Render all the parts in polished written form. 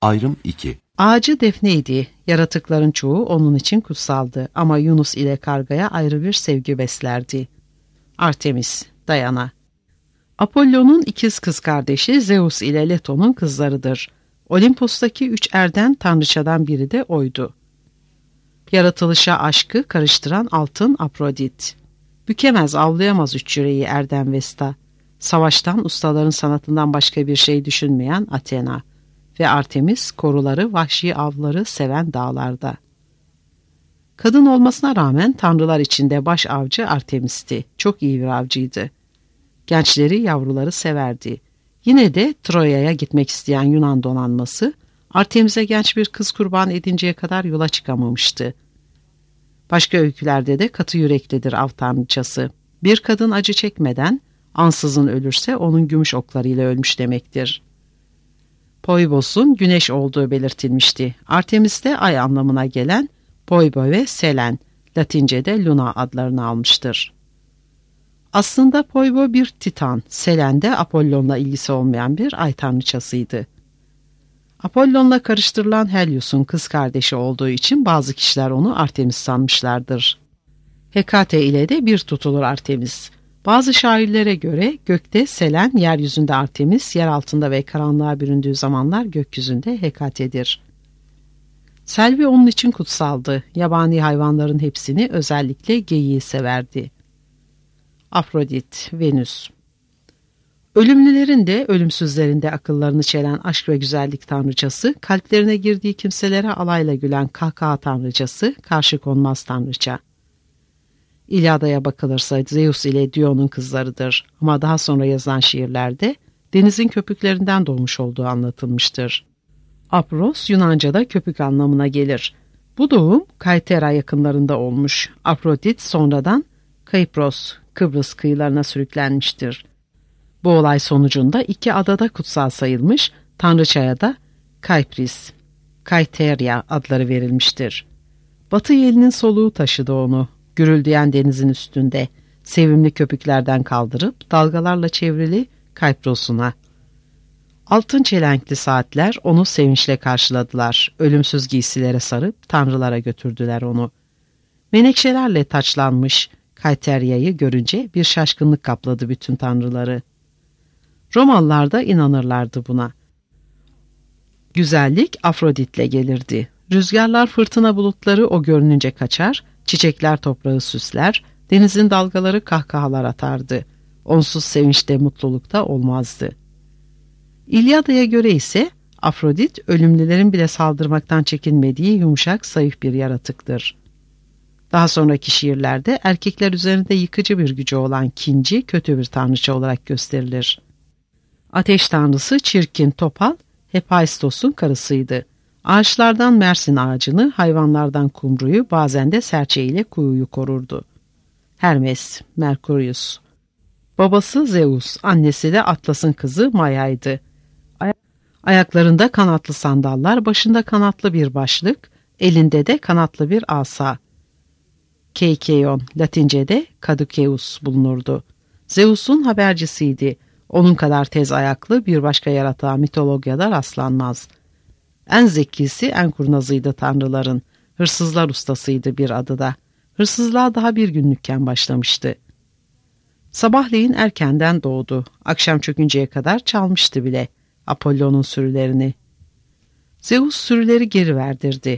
Ayrım 2. Ağacı Defne'ydi. Yaratıkların çoğu onun için kutsaldı ama Yunus ile kargaya ayrı bir sevgi beslerdi. Artemis, Diana. Apollon'un ikiz kız kardeşi Zeus ile Leto'nun kızlarıdır. Olimpos'taki 3 erden tanrıçadan biri de oydu. Yaratılışa aşkı karıştıran altın Afrodit. Bükemez, avlayamaz üç yüreği erdem Vesta. Savaştan, ustaların sanatından başka bir şey düşünmeyen Athena. Ve Artemis, koruları, vahşi avları seven dağlarda. Kadın olmasına rağmen tanrılar içinde baş avcı Artemis'ti. Çok iyi bir avcıydı. Gençleri, yavruları severdi. Yine de Troya'ya gitmek isteyen Yunan donanması, Artemis'e genç bir kız kurban edinceye kadar yola çıkamamıştı. Başka öykülerde de katı yüreklidir av tanrıçası. Bir kadın acı çekmeden, ansızın ölürse onun gümüş oklarıyla ölmüş demektir. Poibos'un güneş olduğu belirtilmişti. Artemis de ay anlamına gelen Poibo ve Selen, Latince'de Luna adlarını almıştır. Aslında Poibo bir titan, Selen de Apollon'la ilgisi olmayan bir ay tanrıçasıydı. Apollon'la karıştırılan Helios'un kız kardeşi olduğu için bazı kişiler onu Artemis sanmışlardır. Hekate ile de bir tutulur Artemis. Bazı şairlere göre gökte Selen, yeryüzünde Artemis, yer altında ve karanlığa büründüğü zamanlar gökyüzünde Hekate'dir. Selvi onun için kutsaldı. Yabani hayvanların hepsini, özellikle geyiği severdi. Afrodit, Venüs. Ölümlülerin de ölümsüzlerin de akıllarını çelen aşk ve güzellik tanrıçası, kalplerine girdiği kimselere alayla gülen kahkaha tanrıçası, karşı konmaz tanrıça. İlyada'ya bakılırsa Zeus ile Dion'un kızlarıdır ama daha sonra yazılan şiirlerde denizin köpüklerinden doğmuş olduğu anlatılmıştır. Apros Yunanca'da köpük anlamına gelir. Bu doğum Kaitera yakınlarında olmuş. Afrodit sonradan Kypros, Kıbrıs kıyılarına sürüklenmiştir. Bu olay sonucunda iki adada kutsal sayılmış, tanrıçaya da Kypris, Kaiteria adları verilmiştir. Batı yelinin soluğu taşıdı onu. Gürüldeyen denizin üstünde, sevimli köpüklerden kaldırıp dalgalarla çevrili Kypros'una. Altın çelenkli saatler onu sevinçle karşıladılar. Ölümsüz giysilere sarıp tanrılara götürdüler onu. Menekşelerle taçlanmış Kaiteria'yı görünce bir şaşkınlık kapladı bütün tanrıları. Romalılar da inanırlardı buna. Güzellik Afrodit'le gelirdi. Rüzgarlar, fırtına bulutları o görününce kaçar, çiçekler toprağı süsler, denizin dalgaları kahkahalar atardı. Onsuz sevinçte, mutlulukta olmazdı. İlyada'ya göre ise Afrodit, ölümlülerin bile saldırmaktan çekinmediği yumuşak, zayıf bir yaratıktır. Daha sonraki şiirlerde erkekler üzerinde yıkıcı bir gücü olan kinci, kötü bir tanrıça olarak gösterilir. Ateş tanrısı çirkin Topal, Hephaistos'un karısıydı. Ağaçlardan Mersin ağacını, hayvanlardan kumruyu, bazen de serçe ile kuyuyu korurdu. Hermes, Merkurius. Babası Zeus, annesi de Atlas'ın kızı Maya'ydı. Ayaklarında kanatlı sandallar, başında kanatlı bir başlık, elinde de kanatlı bir asa. Keikeion, Latince'de Caduceus bulunurdu. Zeus'un habercisiydi. Onun kadar tez ayaklı bir başka yaratığa mitolojide rastlanmaz. En zekisi, en kurnazıydı tanrıların. Hırsızlar ustasıydı bir adı da. Hırsızlığa daha bir günlükken başlamıştı. Sabahleyin erkenden doğdu. Akşam çökünceye kadar çalmıştı bile Apollon'un sürülerini. Zeus sürüleri geri verdirdi.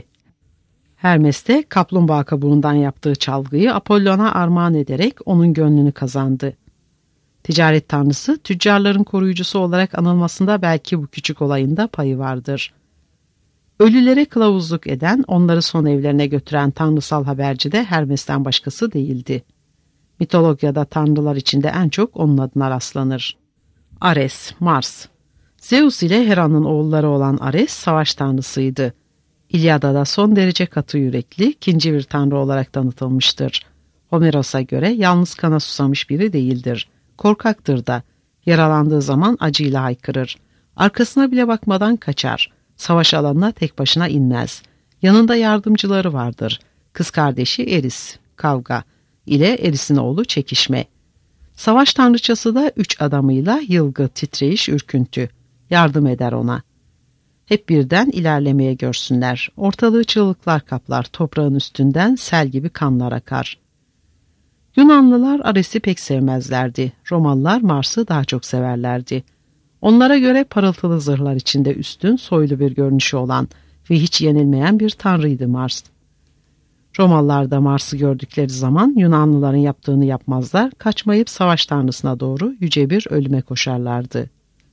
Hermes de kaplumbağa kabuğundan yaptığı çalgıyı Apollon'a armağan ederek onun gönlünü kazandı. Ticaret tanrısı, tüccarların koruyucusu olarak anılmasında belki bu küçük olayında payı vardır. Ölülere kılavuzluk eden, onları son evlerine götüren tanrısal haberci de Hermes'ten başkası değildi. Mitolojide tanrılar içinde en çok onun adına rastlanır. Ares, Mars. Zeus ile Hera'nın oğulları olan Ares savaş tanrısıydı. İlyada'da son derece katı yürekli, ikinci bir tanrı olarak tanıtılmıştır. Homeros'a göre yalnız kana susamış biri değildir. Korkaktır da. Yaralandığı zaman acıyla haykırır. Arkasına bile bakmadan kaçar. Savaş alanına tek başına inmez. Yanında yardımcıları vardır. Kız kardeşi Eris, kavga ile Eris'in oğlu çekişme. Savaş tanrıçası da 3 adamıyla yılgı, titreyiş, ürküntü. Yardım eder ona. Hep birden ilerlemeye görsünler. Ortalığı çığlıklar kaplar, toprağın üstünden sel gibi kanlar akar. Yunanlılar Ares'i pek sevmezlerdi. Romalılar Mars'ı daha çok severlerdi. Onlara göre parıltılı zırhlar içinde üstün, soylu bir görünüşü olan ve hiç yenilmeyen bir tanrıydı Mars. Romalılar da Mars'ı gördükleri zaman Yunanlıların yaptığını yapmazlar, kaçmayıp savaş tanrısına doğru yüce bir ölüme koşarlardı.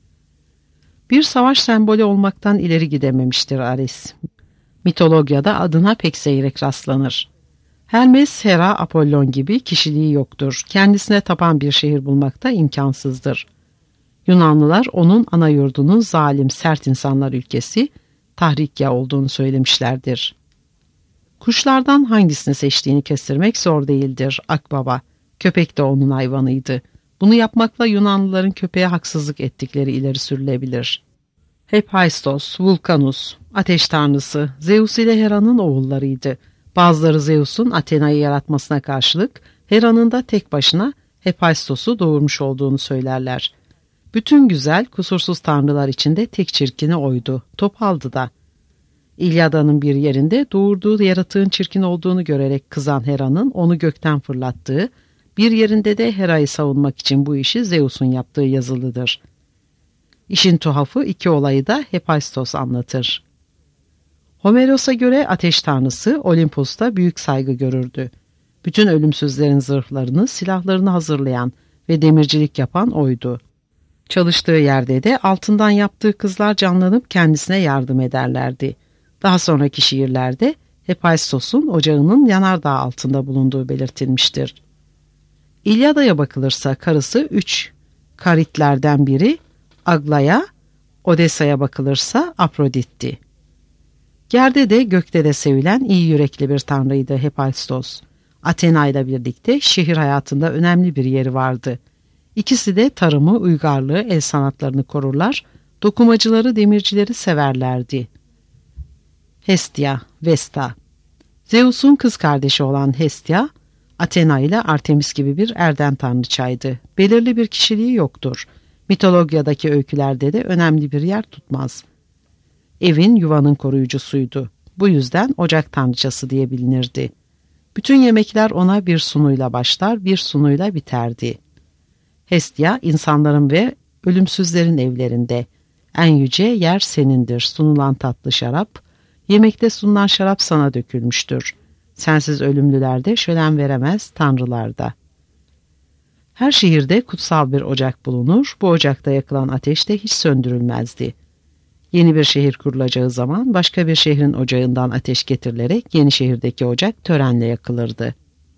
Bir savaş sembolü olmaktan ileri gidememiştir Ares. Mitolojide adına pek seyrek rastlanır. Hermes, Hera, Apollon gibi kişiliği yoktur. Kendisine tapan bir şehir bulmak da imkansızdır. Yunanlılar onun ana yurdunun zalim, sert insanlar ülkesi Tahrikya olduğunu söylemişlerdir. Kuşlardan hangisini seçtiğini kestirmek zor değildir. Akbaba, köpek de onun hayvanıydı. Bunu yapmakla Yunanlıların köpeğe haksızlık ettikleri ileri sürülebilir. Hephaistos, Vulkanus, ateş tanrısı, Zeus ile Hera'nın oğullarıydı. Bazıları Zeus'un Athena'yı yaratmasına karşılık Hera'nın da tek başına Hephaistos'u doğurmuş olduğunu söylerler. Bütün güzel, kusursuz tanrılar içinde tek çirkini oydu. Topaldı da. İlyada'nın bir yerinde doğurduğu yaratığın çirkin olduğunu görerek kızan Hera'nın onu gökten fırlattığı, bir yerinde de Hera'yı savunmak için bu işi Zeus'un yaptığı yazılıdır. İşin tuhafı iki olayı da Hephaistos anlatır. Homeros'a göre ateş tanrısı Olimpos'ta büyük saygı görürdü. Bütün ölümsüzlerin zırhlarını, silahlarını hazırlayan ve demircilik yapan oydu. Çalıştığı yerde de altından yaptığı kızlar canlanıp kendisine yardım ederlerdi. Daha sonraki şiirlerde Hephaistos'un ocağının yanardağ altında bulunduğu belirtilmiştir. İlyada'ya bakılırsa karısı 3 karitlerden biri Aglaya, Odessa'ya bakılırsa Afrodit'ti. Yerde de gökte de sevilen iyi yürekli bir tanrıydı Hephaistos. Athena ile birlikte şehir hayatında önemli bir yeri vardı. İkisi de tarımı, uygarlığı, el sanatlarını korurlar, dokumacıları, demircileri severlerdi. Hestia, Vesta. Zeus'un kız kardeşi olan Hestia, Athena ile Artemis gibi bir erdem tanrıçaydı. Belirli bir kişiliği yoktur. Mitolojideki öykülerde de önemli bir yer tutmaz. Evin, yuvanın koruyucusuydu. Bu yüzden ocak tanrıçası diye bilinirdi. Bütün yemekler ona bir sunuyla başlar, bir sunuyla biterdi. Hestia, insanların ve ölümsüzlerin evlerinde. En yüce yer senindir, sunulan tatlı şarap, yemekte sunulan şarap sana dökülmüştür. Sensiz ölümlüler de şölen veremez, tanrılar da. Her şehirde kutsal bir ocak bulunur, bu ocakta yakılan ateş de hiç söndürülmezdi. Yeni bir şehir kurulacağı zaman başka bir şehrin ocağından ateş getirilerek yeni şehirdeki ocak törenle yakılırdı.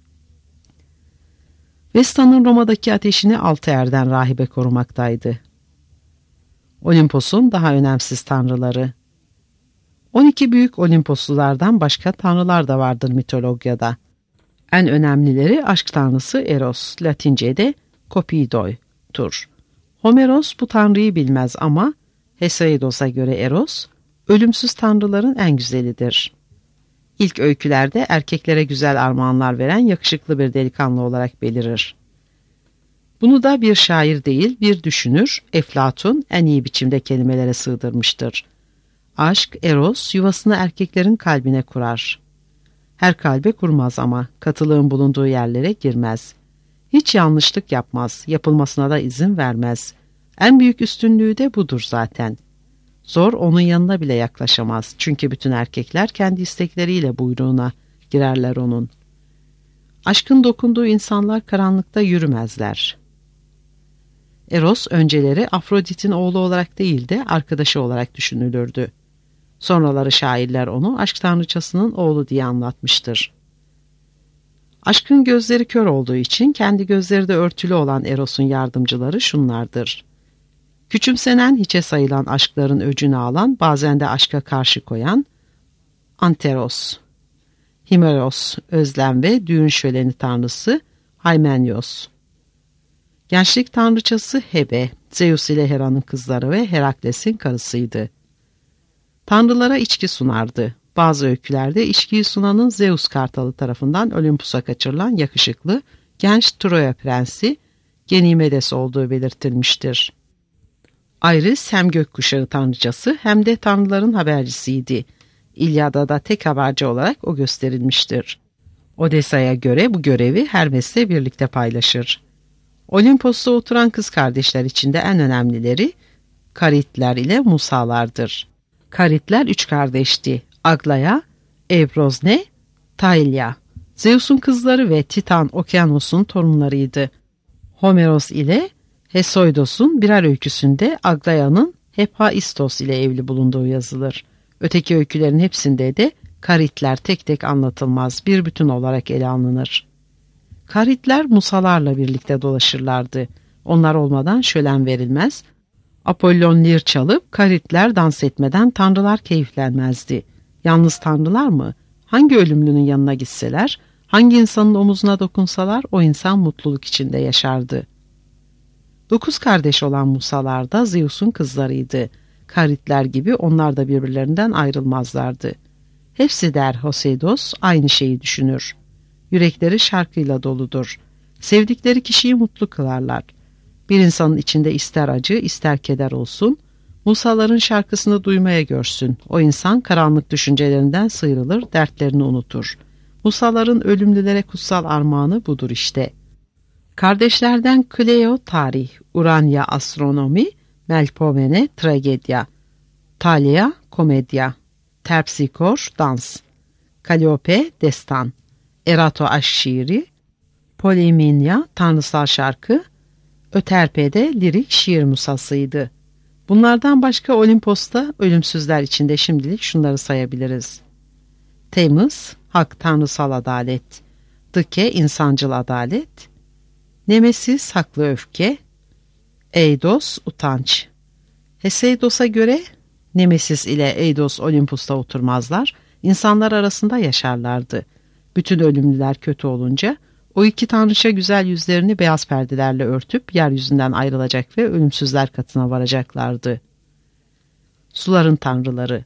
Vesta'nın Roma'daki ateşini Altair'den rahibe korumaktaydı. Olimpos'un daha önemsiz tanrıları. 12 büyük Olimposlulardan başka tanrılar da vardır mitolojide. En önemlileri aşk tanrısı Eros, Latince'de Kopido'dur. Homeros bu tanrıyı bilmez ama Hesiodos'a göre Eros, ölümsüz tanrıların en güzelidir. İlk öykülerde erkeklere güzel armağanlar veren yakışıklı bir delikanlı olarak belirir. Bunu da bir şair değil, bir düşünür, Eflatun en iyi biçimde kelimelere sığdırmıştır. Aşk, Eros, yuvasını erkeklerin kalbine kurar. Her kalbe kurmaz ama katılığın bulunduğu yerlere girmez. Hiç yanlışlık yapmaz, yapılmasına da izin vermez. En büyük üstünlüğü de budur zaten. Zor onun yanına bile yaklaşamaz. Çünkü bütün erkekler kendi istekleriyle buyruğuna girerler onun. Aşkın dokunduğu insanlar karanlıkta yürümezler. Eros önceleri Afrodit'in oğlu olarak değil de arkadaşı olarak düşünülürdü. Sonraları şairler onu aşk tanrıçasının oğlu diye anlatmıştır. Aşkın gözleri kör olduğu için kendi gözleri de örtülü olan Eros'un yardımcıları şunlardır. Küçümsenen, hiçe sayılan aşkların öcünü alan, bazen de aşka karşı koyan Anteros, Himeros, özlem ve düğün şöleni tanrısı Hymeneos. Gençlik tanrıçası Hebe, Zeus ile Hera'nın kızları ve Herakles'in karısıydı. Tanrılara içki sunardı. Bazı öykülerde içkiyi sunanın Zeus kartalı tarafından Olympus'a kaçırılan yakışıklı, genç Troya prensi Ganymedes olduğu belirtilmiştir. Iris hem gökkuşağı tanrıçası hem de tanrıların habercisiydi. İlyada'da tek haberci olarak o gösterilmiştir. Odessa'ya göre bu görevi Hermes'le birlikte paylaşır. Olimpos'ta oturan kız kardeşler içinde en önemlileri Karitler ile Musalardır. Karitler 3 kardeşti. Aglaya, Ebrozne, Tailya. Zeus'un kızları ve Titan Okyanos'un torunlarıydı. Homeros ile Hesoidos'un birer öyküsünde Aglaya'nın Hephaistos ile evli bulunduğu yazılır. Öteki öykülerin hepsinde de Karitler tek tek anlatılmaz, bir bütün olarak ele alınır. Karitler Musalarla birlikte dolaşırlardı. Onlar olmadan şölen verilmez. Apollon lir çalıp Karitler dans etmeden tanrılar keyiflenmezdi. Yalnız tanrılar mı? Hangi ölümlünün yanına gitseler, hangi insanın omuzuna dokunsalar o insan mutluluk içinde yaşardı. 9 kardeş olan Musalar da Zeus'un kızlarıydı. Karitler gibi onlar da birbirlerinden ayrılmazlardı. Hepsi der Hoseidos aynı şeyi düşünür. Yürekleri şarkıyla doludur. Sevdikleri kişiyi mutlu kılarlar. Bir insanın içinde ister acı ister keder olsun, Musaların şarkısını duymaya görsün. O insan karanlık düşüncelerinden sıyrılır, dertlerini unutur. Musaların ölümlülere kutsal armağanı budur işte. Kardeşlerden Cleo tarih, Urania astronomi, Melpomene tragedya, Thalia komedya, Terpsikor dans, Kaliope destan, Erato aşk şiiri, Poliminia tanrısal şarkı, Öterpe de lirik şiir musasıydı. Bunlardan başka Olimpos'ta ölümsüzler içinde şimdilik şunları sayabiliriz. Temiz, hak tanrısal adalet, Dıke insancıl adalet, Nemesis haklı öfke, Eidos utanç. Heseidos'a göre Nemesis ile Eidos Olympus'ta oturmazlar, insanlar arasında yaşarlardı. Bütün ölümlüler kötü olunca o iki tanrıça güzel yüzlerini beyaz perdelerle örtüp yeryüzünden ayrılacak ve ölümsüzler katına varacaklardı. Suların tanrıları.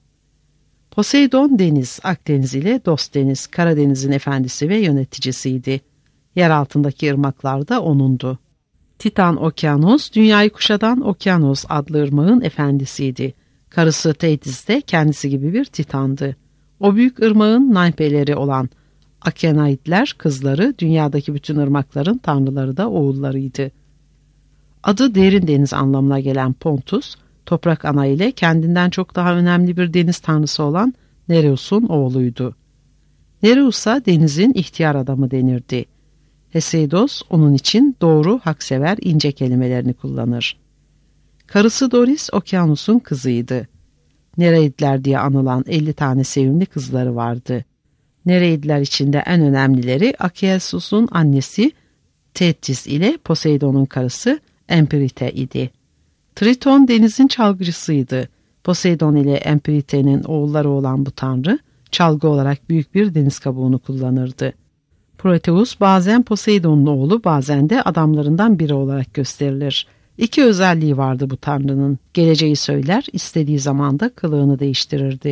Poseidon deniz, Akdeniz ile dost deniz, Karadeniz'in efendisi ve yöneticisiydi. Yer altındaki ırmaklar da onundu. Titan Okyanos, dünyayı kuşatan Okyanos adlı ırmağın efendisiydi. Karısı Thetis de kendisi gibi bir titandı. O büyük ırmağın naypeleri olan Akenaidler kızları, dünyadaki bütün ırmakların tanrıları da oğullarıydı. Adı derin deniz anlamına gelen Pontus, toprak ana ile kendinden çok daha önemli bir deniz tanrısı olan Nereus'un oğluydu. Nereus'a denizin ihtiyar adamı denirdi. Heseidos onun için doğru, haksever, ince kelimelerini kullanır. Karısı Doris Okyanus'un kızıydı. Nereidler diye anılan 50 tane sevimli kızları vardı. Nereidler içinde en önemlileri Akeasus'un annesi Thetis ile Poseidon'un karısı Empirite idi. Triton denizin çalgıcısıydı. Poseidon ile Empirite'nin oğulları olan bu tanrı, çalgı olarak büyük bir deniz kabuğunu kullanırdı. Proteus bazen Poseidon'un oğlu, bazen de adamlarından biri olarak gösterilir. İki özelliği vardı bu tanrının. Geleceği söyler, istediği zaman da kılığını değiştirirdi.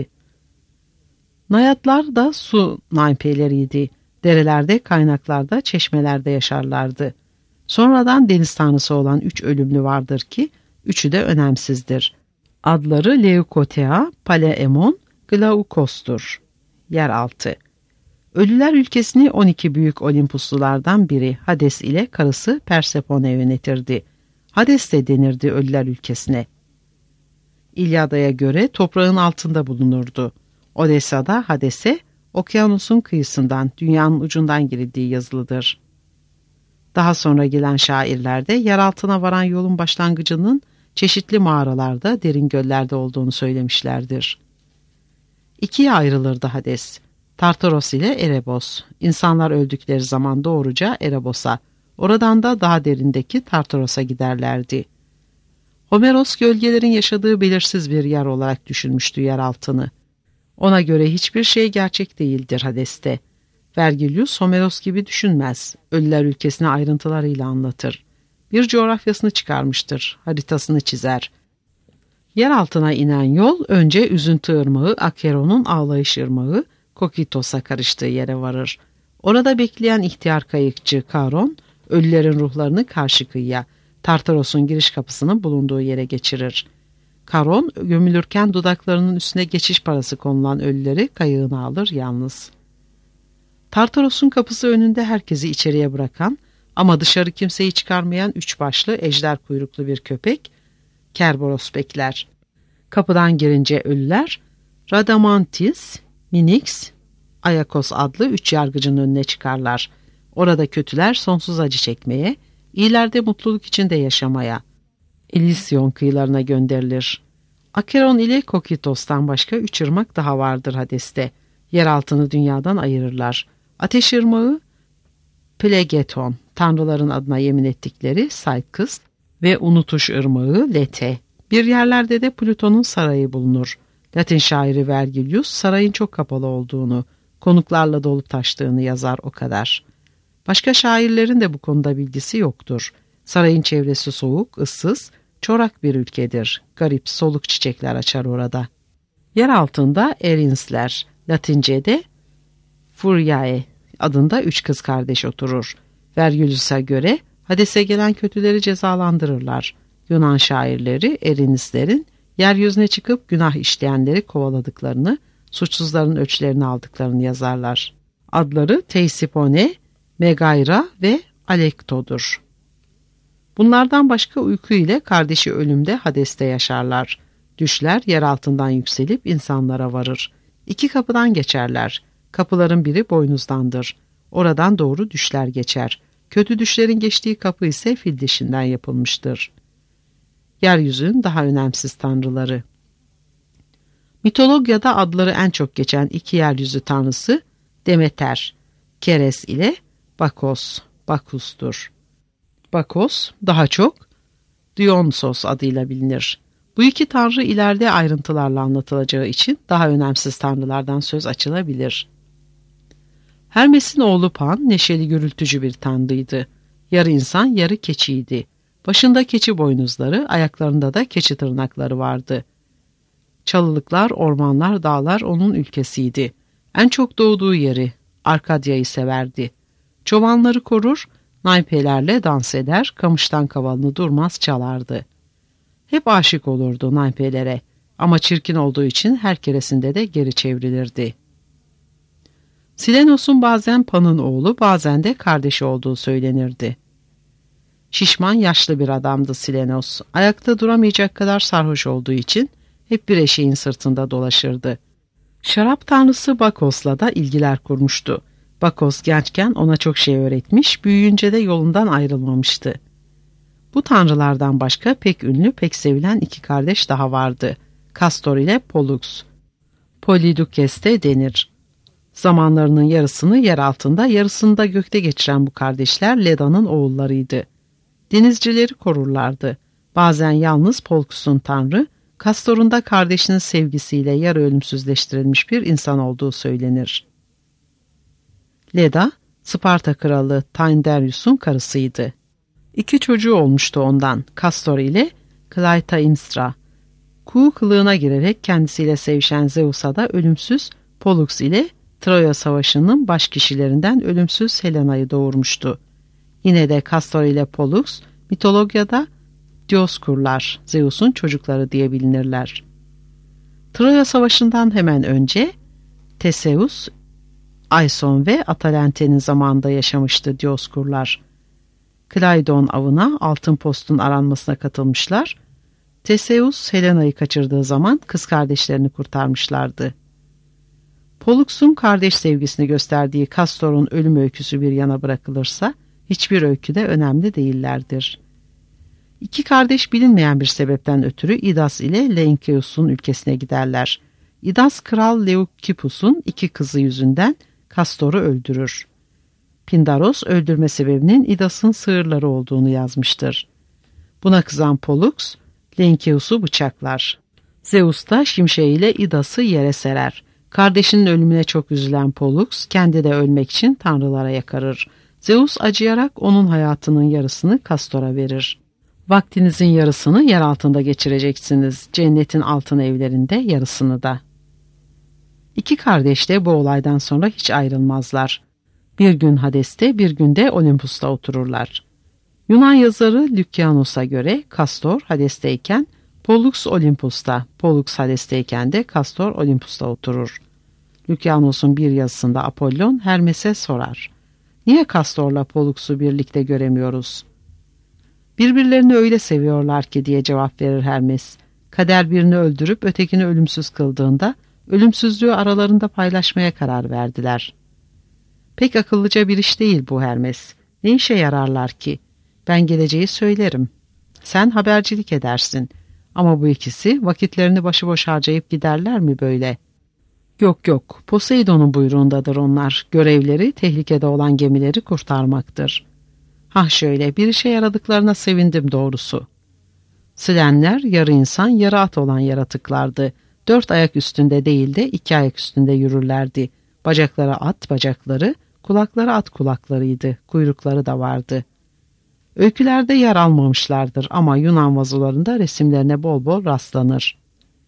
Nayatlar da su naypeleriydi. Derelerde, kaynaklarda, çeşmelerde yaşarlardı. Sonradan deniz tanrısı olan 3 ölümlü vardır ki, üçü de önemsizdir. Adları Leukothea, Palaemon, Glaukos'tur. Yeraltı. Ölüler ülkesini 12 büyük Olimpuslulardan biri Hades ile karısı Persefone yönetirdi. Hades de denirdi ölüler ülkesine. İlyada'ya göre toprağın altında bulunurdu. Odessa'da Hades'e okyanusun kıyısından, dünyanın ucundan girildiği yazılıdır. Daha sonra gelen şairlerde yer altına varan yolun başlangıcının çeşitli mağaralarda, derin göllerde olduğunu söylemişlerdir. İkiye ayrılırdı Hades. Tartaros ile Erebos. İnsanlar öldükleri zaman doğruca Erebos'a, oradan da daha derindeki Tartaros'a giderlerdi. Homeros gölgelerin yaşadığı belirsiz bir yer olarak düşünmüştü yer altını. Ona göre hiçbir şey gerçek değildir Hades'te. Vergilius Homeros gibi düşünmez. Ölüler ülkesini ayrıntılarıyla anlatır. Bir coğrafyasını çıkarmıştır, haritasını çizer. Yer altına inen yol önce Üzüntü Irmağı, Akeron'un Ağlayış Irmağı, Kokitos'a karıştığı yere varır. Orada bekleyen ihtiyar kayıkçı Karon, ölülerin ruhlarını karşı kıyıya, Tartaros'un giriş kapısının bulunduğu yere geçirir. Karon gömülürken dudaklarının üstüne geçiş parası konulan ölüleri kayığına alır yalnız. Tartaros'un kapısı önünde herkesi içeriye bırakan ama dışarı kimseyi çıkarmayan üç başlı ejder kuyruklu bir köpek, Kerberos bekler. Kapıdan girince ölüler, Radamantis, Minix, Ayakos adlı üç yargıcın önüne çıkarlar. Orada kötüler sonsuz acı çekmeye, iyiler de mutluluk içinde yaşamaya, Elysion kıyılarına gönderilir. Acheron ile Kokitos'tan başka üç ırmak daha vardır Hades'te. Yer altını dünyadan ayırırlar. Ateş ırmağı Plegeton, tanrıların adına yemin ettikleri Saykıs ve unutuş ırmağı Lete. Bir yerlerde de Plüton'un sarayı bulunur. Latin şairi Vergilius sarayın çok kapalı olduğunu, konuklarla dolup taştığını yazar o kadar. Başka şairlerin de bu konuda bilgisi yoktur. Sarayın çevresi soğuk, ıssız, çorak bir ülkedir. Garip, soluk çiçekler açar orada. Yer altında Erinsler, Latince'de Furiae adında üç kız kardeş oturur. Vergilius'a göre Hades'e gelen kötüleri cezalandırırlar. Yunan şairleri Erinslerin yeryüzüne çıkıp günah işleyenleri kovaladıklarını, suçsuzların ölçülerini aldıklarını yazarlar. Adları Teisipone, Megayra ve Alekto'dur. Bunlardan başka uyku ile kardeşi ölümde Hades'te yaşarlar. Düşler yer altından yükselip insanlara varır. İki kapıdan geçerler. Kapıların biri boynuzdandır. Oradan doğru düşler geçer. Kötü düşlerin geçtiği kapı ise fil dişinden yapılmıştır. Yeryüzünün daha önemsiz tanrıları. Mitolojide adları en çok geçen iki yeryüzü tanrısı Demeter, Keres ile Bakus'tur. Bakos daha çok Dionysos adıyla bilinir. Bu iki tanrı ileride ayrıntılarla anlatılacağı için daha önemsiz tanrılardan söz açılabilir. Hermes'in oğlu Pan neşeli gürültücü bir tanrıydı. Yarı insan yarı keçiydi. Başında keçi boynuzları, ayaklarında da keçi tırnakları vardı. Çalılıklar, ormanlar, dağlar onun ülkesiydi. En çok doğduğu yeri, Arkadya'yı severdi. Çobanları korur, naypelerle dans eder, kamıştan kavalını durmaz çalardı. Hep aşık olurdu naypelere ama çirkin olduğu için her keresinde de geri çevrilirdi. Silenos'un bazen Pan'ın oğlu, bazen de kardeşi olduğu söylenirdi. Şişman yaşlı bir adamdı Silenos. Ayakta duramayacak kadar sarhoş olduğu için hep bir eşeğin sırtında dolaşırdı. Şarap tanrısı Bakos'la da ilgiler kurmuştu. Bakos gençken ona çok şey öğretmiş, büyüyünce de yolundan ayrılmamıştı. Bu tanrılardan başka pek ünlü, pek sevilen iki kardeş daha vardı. Kastor ile Pollux. Polydukes de denir. Zamanlarının yarısını yer altında, yarısını da gökte geçiren bu kardeşler Leda'nın oğullarıydı. Denizcileri korurlardı. Bazen yalnız Polluk'sun tanrı, Kastor'un da kardeşinin sevgisiyle yarı ölümsüzleştirilmiş bir insan olduğu söylenir. Leda, Sparta kralı Tyndareus'un karısıydı. İki çocuğu olmuştu ondan, Kastor ile Clytemnestra. Kuğu kılığına girerek kendisiyle sevişen Zeus'a da ölümsüz Pollux ile Troya Savaşı'nın baş kişilerinden ölümsüz Helena'yı doğurmuştu. Yine de Kastor ile Pollux mitolojide Dioskurlar, Zeus'un çocukları diye bilinirler. Troya Savaşı'ndan hemen önce Theseus, Aison ve Atalante'nin zamanında yaşamıştı Dioskurlar. Klaidon avına altın postun aranmasına katılmışlar. Theseus Helena'yı kaçırdığı zaman kız kardeşlerini kurtarmışlardı. Pollux'un kardeş sevgisini gösterdiği Kastor'un ölüm öyküsü bir yana bırakılırsa hiçbir öyküde önemli değillerdir. İki kardeş bilinmeyen bir sebepten ötürü İdas ile Leinkeus'un ülkesine giderler. İdas kral Leukippus'un iki kızı yüzünden Kastor'u öldürür. Pindaros öldürme sebebinin İdas'ın sığırları olduğunu yazmıştır. Buna kızan Pollux Leinkeus'u bıçaklar. Zeus da şimşeğiyle İdas'ı yere serer. Kardeşinin ölümüne çok üzülen Pollux kendi de ölmek için tanrılara yakarır. Zeus acıyarak onun hayatının yarısını Kastor'a verir. Vaktinizin yarısını yer altında geçireceksiniz. Cennetin altın evlerinde yarısını da. İki kardeş de bu olaydan sonra hiç ayrılmazlar. Bir gün Hades'te, bir gün de Olympus'ta otururlar. Yunan yazarı Lükyanos'a göre Kastor Hades'teyken Pollux Olympus'ta, Pollux Hades'teyken de Kastor Olympus'ta oturur. Lükyanos'un bir yazısında Apollon Hermes'e sorar: "Niye Kastor'la Pollux'u birlikte göremiyoruz?" "Birbirlerini öyle seviyorlar ki," diye cevap verir Hermes. "Kader birini öldürüp ötekini ölümsüz kıldığında ölümsüzlüğü aralarında paylaşmaya karar verdiler." "Pek akıllıca bir iş değil bu Hermes. Ne işe yararlar ki? Ben geleceği söylerim. Sen habercilik edersin. Ama bu ikisi vakitlerini başıboş harcayıp giderler mi böyle?" "Yok yok, Poseidon'un buyruğundadır onlar. Görevleri tehlikede olan gemileri kurtarmaktır." "Hah şöyle, bir işe yaradıklarına sevindim doğrusu." Silenler yarı insan yarı at olan yaratıklardı. 4 ayak üstünde değil de 2 ayak üstünde yürürlerdi. Bacakları at bacakları, kulakları at kulaklarıydı, kuyrukları da vardı. Öykülerde yer almamışlardır ama Yunan vazolarında resimlerine bol bol rastlanır.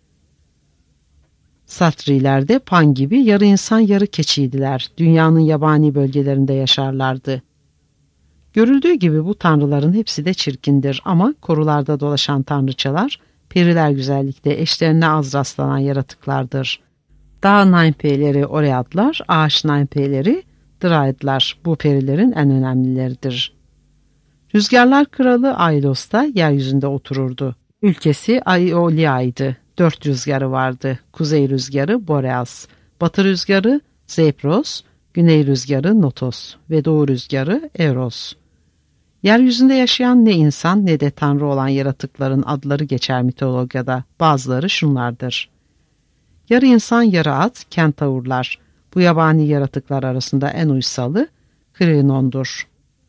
Satrilerde Pan gibi yarı insan yarı keçiydiler. Dünyanın yabani bölgelerinde yaşarlardı. Görüldüğü gibi bu tanrıların hepsi de çirkindir ama korularda dolaşan tanrıçalar, periler güzellikte eşlerine az rastlanan yaratıklardır. Dağ naimpeleri Oreadlar, ağaç naimpeleri Draidlar bu perilerin en önemlileridir. Rüzgarlar kralı Ailos da yeryüzünde otururdu. Ülkesi Aiolia'ydı. 4 rüzgarı vardı. Kuzey rüzgarı Boreas, batı rüzgarı Zepros, güney rüzgarı Notos ve doğu rüzgarı Eros. Yeryüzünde yaşayan ne insan ne de tanrı olan yaratıkların adları geçer mitolojide. Bazıları şunlardır: yarı insan yarı at kentaurlar. Bu yabani yaratıklar arasında en uysalı Krinon'dur.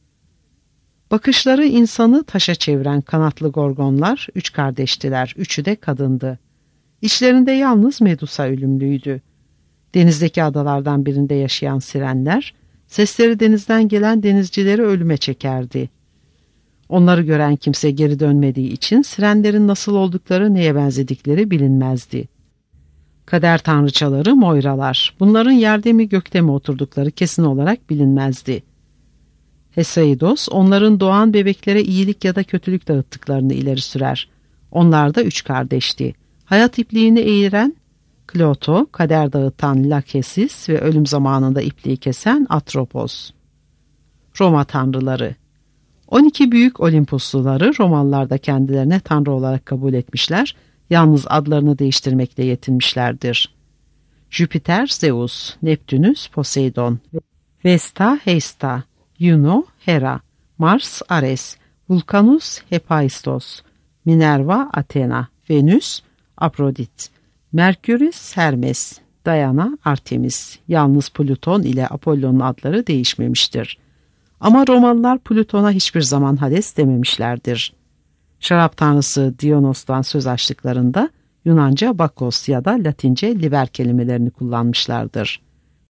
Bakışları insanı taşa çeviren kanatlı gorgonlar 3 kardeştiler. 3'ü de kadındı. İçlerinde yalnız Medusa ölümlüydü. Denizdeki adalardan birinde yaşayan sirenler, sesleri denizden gelen denizcileri ölüme çekerdi. Onları gören kimse geri dönmediği için sirenlerin nasıl oldukları, neye benzedikleri bilinmezdi. Kader tanrıçaları Moiralar, bunların yerde mi gökte mi oturdukları kesin olarak bilinmezdi. Hesaidos, onların doğan bebeklere iyilik ya da kötülük dağıttıklarını ileri sürer. Onlar da 3 kardeşti. Hayat ipliğini eğiren Kloto, kader dağıtan Lachesis ve ölüm zamanında ipliği kesen Atropos. Roma tanrıları. 12 büyük Olimpusluları Romalılar da kendilerine tanrı olarak kabul etmişler, yalnız adlarını değiştirmekle yetinmişlerdir. Jüpiter Zeus, Neptünüs Poseidon, Vesta Hesta, Juno Hera, Mars Ares, Vulcanus Hephaistos, Minerva Athena, Venüs Afrodit, Merküris Hermes, Diana Artemis. Yalnız Plüton ile Apollon'un adları değişmemiştir. Ama Romalılar Plüton'a hiçbir zaman Hades dememişlerdir. Şarap tanrısı Dionys'tan söz açtıklarında Yunanca Bakos ya da Latince Liber kelimelerini kullanmışlardır.